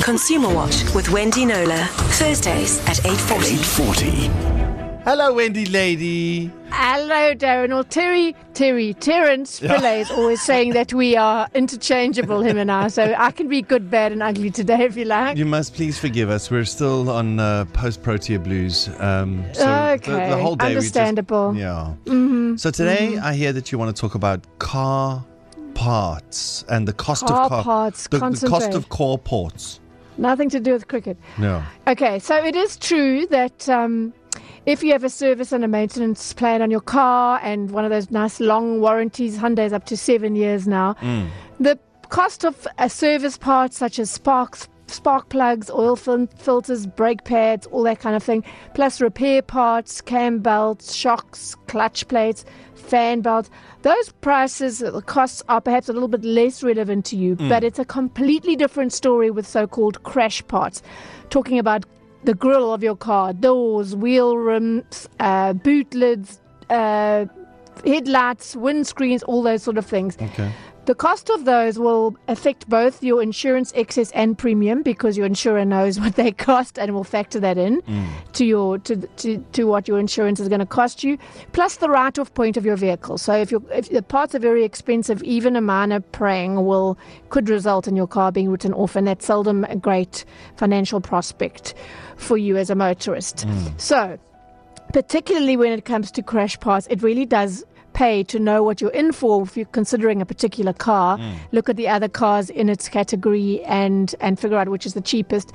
Consumer Watch with Wendy Knowler. Thursdays at 8:40. 8:40. Hello, Wendy lady. Hello, Darren. Well, Terence Pillay is always saying that we are interchangeable, him and I. So I can be good, bad, and ugly today if you like. You must please forgive us. We're still on post-Protea blues. Okay, the whole day understandable. So today I hear that you want to talk about car parts and the cost Car of car parts, the cost concentrate. of car parts. Nothing to do with cricket. No. Okay, so it is true that if you have a service and a maintenance plan on your car and one of those nice long warranties, Hyundai's up to 7 years now, the cost of a service parts such as spark plugs, oil filters, brake pads, all that kind of thing, plus repair parts, cam belts, shocks, clutch plates, fan belts, those prices, the costs are perhaps a little bit less relevant to you, but it's a completely different story with so-called crash parts, talking about the grille of your car, doors, wheel rims, boot lids, headlights, windscreens, all those sort of things. Okay. The cost of those will affect both your insurance excess and premium because your insurer knows what they cost and will factor that in to what your insurance is going to cost you, plus the write-off point of your vehicle. So if the parts are very expensive, even a minor prang could result in your car being written off, and that's seldom a great financial prospect for you as a motorist. So particularly when it comes to crash parts, it really does pay to know what you're in for. If you're considering a particular car, look at the other cars in its category and figure out which is the cheapest.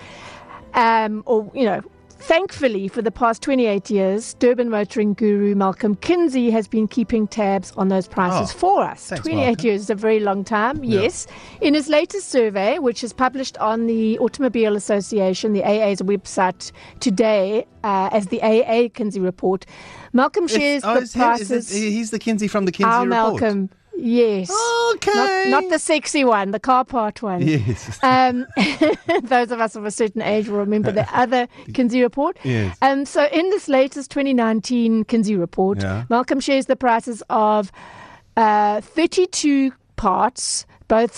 Thankfully, for the past 28 years, Durban motoring guru Malcolm Kinsey has been keeping tabs on those prices for us. Thanks, 28 Malcolm. years is a very long time, yes. In his latest survey, which is published on the Automobile Association, the AA's website today, as the AA Kinsey Report, Malcolm shares the prices. He's the Kinsey from the Kinsey Our Report. Malcolm. Yes. Okay. Not the sexy one, the car part one. Yes. Those of us of a certain age will remember the other Kinsey report. Yes. So in this latest 2019 Kinsey report, Malcolm shares the prices of 32 parts,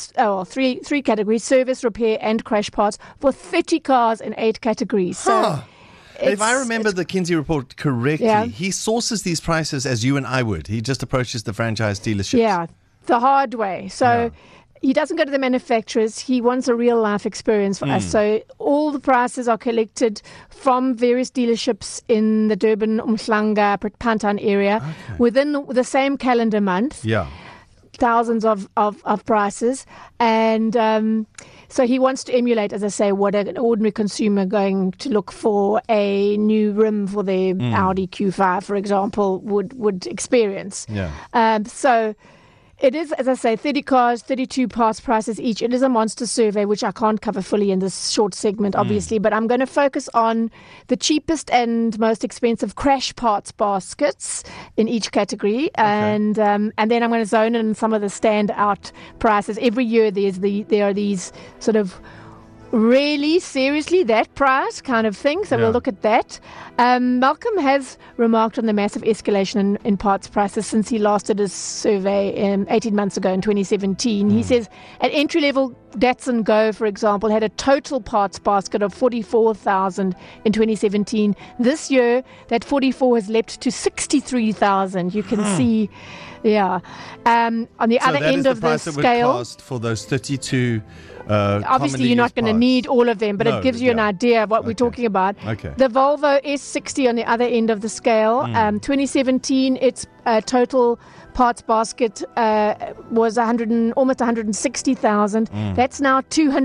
three categories, service, repair and crash parts, for 30 cars in 8 categories. So if I remember the Kinsey report correctly, he sources these prices as you and I would. He just approaches the franchise dealerships. Yeah, the hard way. So he doesn't go to the manufacturers. He wants a real life experience for us. So all the prices are collected from various dealerships in the Durban, Umhlanga, Pantan area within the same calendar month. Yeah. Thousands of prices. And so he wants to emulate, as I say, what an ordinary consumer going to look for a new rim for their Audi Q5, for example, would experience. Yeah. So it is, as I say, 30 cars, 32 parts prices each. It is a monster survey, which I can't cover fully in this short segment, obviously, but I'm going to focus on the cheapest and most expensive crash parts baskets in each category, and then I'm going to zone in some of the standout prices. Every year there are these sort of really seriously that price kind of thing, so we'll look at that. Malcolm has remarked on the massive escalation in parts prices since he last did his survey 18 months ago in 2017. He says an entry-level Datsun Go, for example, had a total parts basket of 44,000 in 2017. This year, that 44 has leapt to 63,000. You can see, on the other end of the scale. That would cost for those 32. Obviously, you're not going to need all of them, but it gives you an idea of what we're talking about. Okay. The Volvo S60 on the other end of the scale, 2017, its total parts basket was almost 160,000. That's now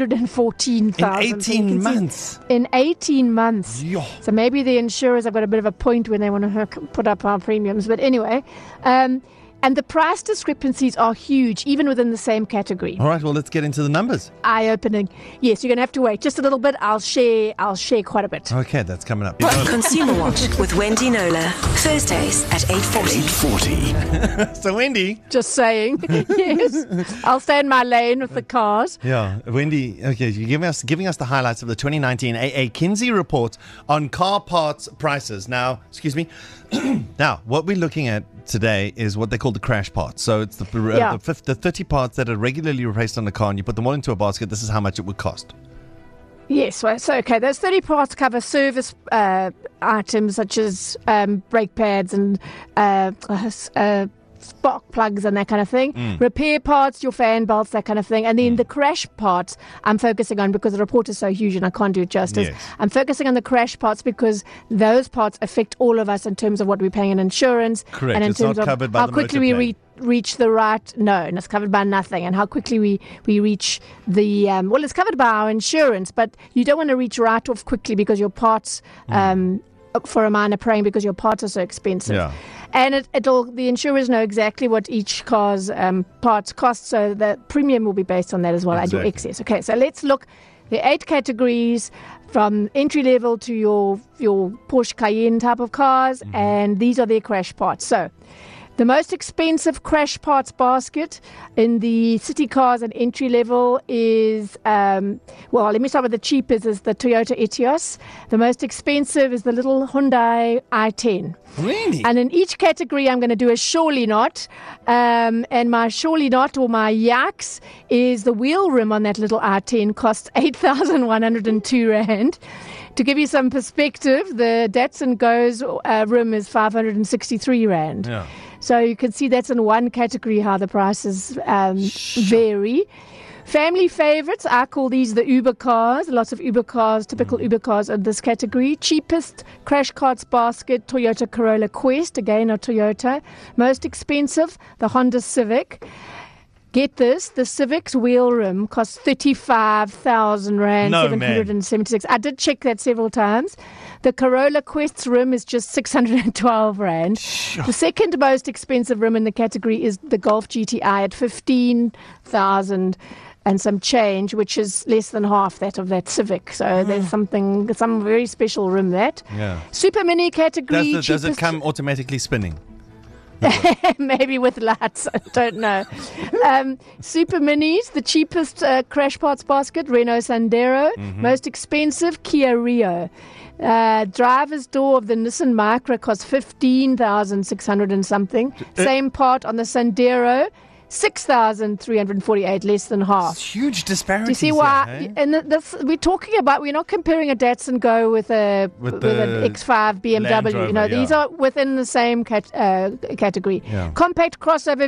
214,000. In 18 months. In 18 months. Yo. So maybe the insurers have got a bit of a point when they want to put up our premiums. But anyway, and the price discrepancies are huge, even within the same category. All right, well, let's get into the numbers. Eye-opening. Yes, you're going to have to wait just a little bit. I'll share quite a bit. Okay, that's coming up. Consumer Watch with Wendy Knowler. Thursdays at 8:40. 8:40. So, Wendy. Just saying. Yes. I'll stay in my lane with the cars. Yeah, Wendy, okay, you're giving us the highlights of the 2019 AA Kinsey report on car parts prices. Now, now, what we're looking at today is what they call the crash parts. So it's the 30 parts that are regularly replaced on the car, and you put them all into a basket. This is how much it would cost. Yes, well, so okay, those 30 parts cover service items such as brake pads and spark plugs and that kind of thing. Repair parts, your fan belts, that kind of thing. And then the crash parts I'm focusing on because the report is so huge and I can't do it justice. Yes. I'm focusing on the crash parts because those parts affect all of us in terms of what we're paying in insurance. Correct. And in It's terms not of covered by how the quickly motor we plane. reach the right, no, and it's covered by nothing. And how quickly we reach the, well, it's covered by our insurance, but you don't want to reach right off quickly because your parts, for a minor praying because your parts are so expensive. Yeah. And the insurers know exactly what each car's parts cost, so the premium will be based on that as well, and your Exactly. excess. Okay, so let's look. There are 8 categories from entry level to your Porsche Cayenne type of cars, and these are their crash parts. So the most expensive crash parts basket in the city cars and entry level is, well, let me start with the cheapest, is the Toyota Etios. The most expensive is the little Hyundai i10. Really? And in each category, I'm going to do a surely not. And my surely not, or my yaks, is the wheel rim on that little i10 costs 8,102 Rand. To give you some perspective, the Datsun Go's rim is 563 Rand. Yeah. So you can see that's in one category how the prices vary. Family favorites, I call these the Uber cars. Lots of Uber cars, typical Uber cars in this category. Cheapest crash carts basket, Toyota Corolla Quest, again a Toyota. Most expensive, the Honda Civic. Get this, the Civic's wheel rim costs 35,000 Rand, No, 776. I did check that several times. The Corolla Quest's rim is just 612 Rand. The second most expensive rim in the category is the Golf GTI at 15,000 and some change, which is less than half that of that Civic. So there's some very special rim that. Yeah. Super Mini category. Does it cheapest- come automatically spinning? Maybe with lights, I don't know. Super Minis, the cheapest crash parts basket, Renault Sandero. Most expensive, Kia Rio. Driver's door of the Nissan Micra costs 15,600 and something. Same part on the Sandero, 6,348, less than half. It's huge disparities. Do you see why? Here, hey? And this we're talking about. We're not comparing a Datsun Go with an X5 BMW. Land Rover, These yeah. are within the same category. Yeah. Compact crossover,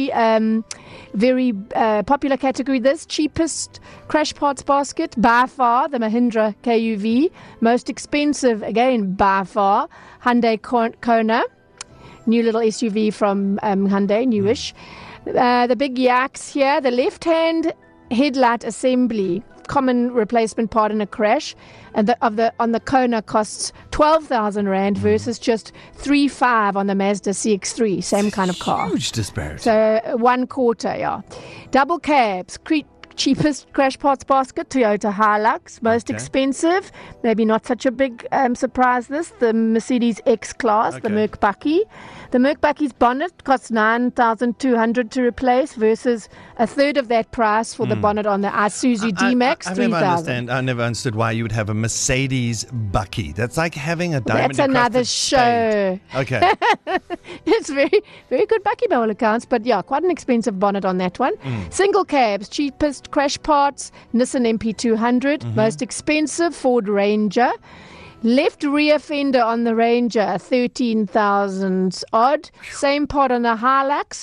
very popular category. This cheapest crash parts basket by far, the Mahindra KUV. Most expensive again by far, Hyundai Kona, new little SUV from Hyundai, newish. The big yaks here, the left-hand headlight assembly, common replacement part in a crash, and on the Kona costs 12,000 Rand versus just 3,500 on the Mazda CX-3, same kind of car. Huge disparity. So 1/4, yeah. Double cabs, cheapest crash parts basket, Toyota Hilux. Most Okay. expensive, maybe not such a big surprise this, the Mercedes X-Class, the Okay. Merc-Bucky. The Merc-Bucky's bonnet costs 9,200 to replace versus a third of that price for the bonnet on the Isuzu D-Max, I 3,000. I never understood why you would have a Mercedes Bucky. That's like having a diamond. That's another show. Okay. It's very, very good Bucky by all accounts, but yeah, quite an expensive bonnet on that one. Single cabs, cheapest crash parts, Nissan MP200. Most expensive, Ford Ranger. Left rear fender on the Ranger, 13,000 odd. Same part on the Hilux,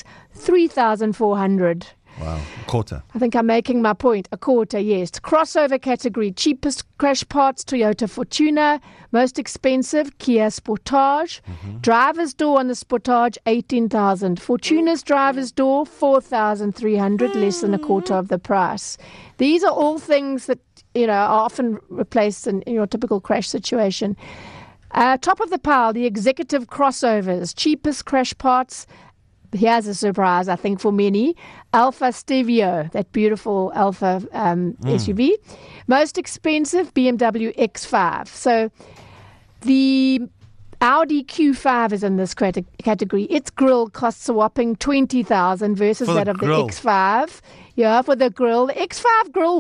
3,400. Wow. Quarter. I think I'm making my point. A quarter, yes. Crossover category. Cheapest crash parts, Toyota Fortuner. Most expensive, Kia Sportage. Driver's door on the Sportage, 18,000. Fortuner's driver's door, 4,300, less than a quarter of the price. These are all things that, are often replaced in your typical crash situation. Top of the pile, the executive crossovers. Cheapest crash parts. Here's a surprise, I think, for many. Alfa Stevio, that beautiful Alfa SUV. Most expensive, BMW X5. So the Audi Q5 is in this category. Its grille costs a whopping 20,000 versus For that the of grille. the X5. Yeah, for the grille. The X5 grille,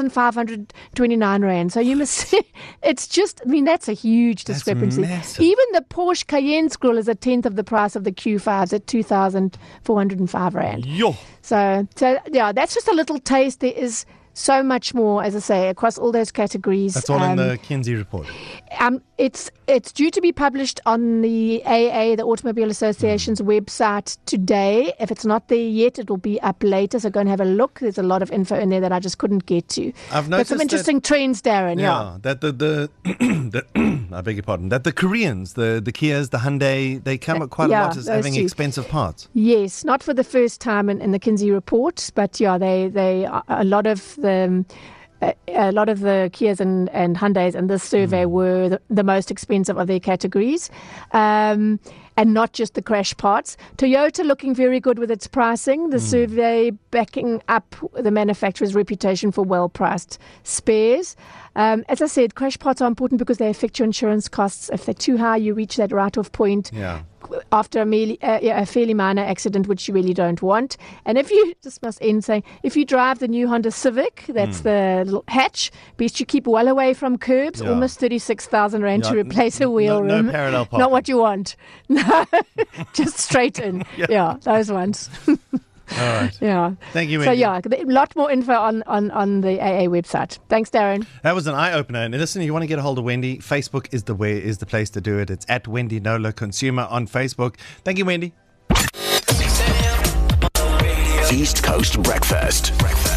1,529 Rand. So you must, it's just, that's a huge discrepancy. massive. Even the Porsche Cayenne's grille is a tenth of the price of the Q5s at 2,405 Rand. Yo. So yeah, that's just a little taste. There is so much more, as I say, across all those categories. That's all in the Kinsey report. It's due to be published on the AA, the Automobile Association's website today. If it's not there yet, it will be up later. So go and have a look. There's a lot of info in there that I just couldn't get to. I've noticed but some interesting trends, Darren. Yeah, that the I beg your pardon. That the Koreans, the Kias, the Hyundai, they come up quite a lot as having expensive parts. Yes, not for the first time in the Kinsey report, but yeah, they a lot of the Kias and Hyundais in this survey were the most expensive of their categories, and not just the crash parts. Toyota looking very good with its pricing. The survey backing up the manufacturer's reputation for well-priced spares. As I said, crash parts are important because they affect your insurance costs. If they're too high, you reach that write-off point. Yeah. After a fairly minor accident, which you really don't want. And if you, just must end saying, if you drive the new Honda Civic, that's the little hatch, best you keep well away from curbs, almost 36,000 Rand to replace a wheel rim. No parallel parking. Not what you want. No, just straight in. Yeah, those ones. All right. Yeah. Thank you, Wendy. Wendy. So, a lot more info on the AA website. Thanks, Darren. That was an eye-opener. And listen, you want to get a hold of Wendy, Facebook is the place to do it. It's at Wendy Knowler Consumer on Facebook. Thank you, Wendy. East Coast Breakfast.